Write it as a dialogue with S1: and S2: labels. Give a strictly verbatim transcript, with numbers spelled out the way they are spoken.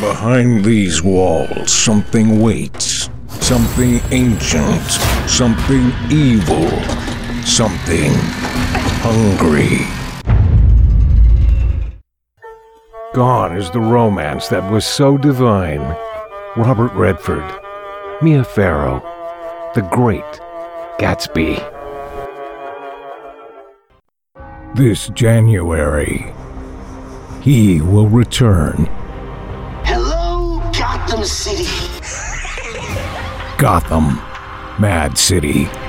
S1: Behind these walls, something waits. Something ancient. Something evil. Something hungry. Gone is the romance that was so divine. Robert Redford, Mia Farrow, the great Gatsby. This January, he will return.
S2: Hello, Gotham City.
S1: Gotham, Mad City.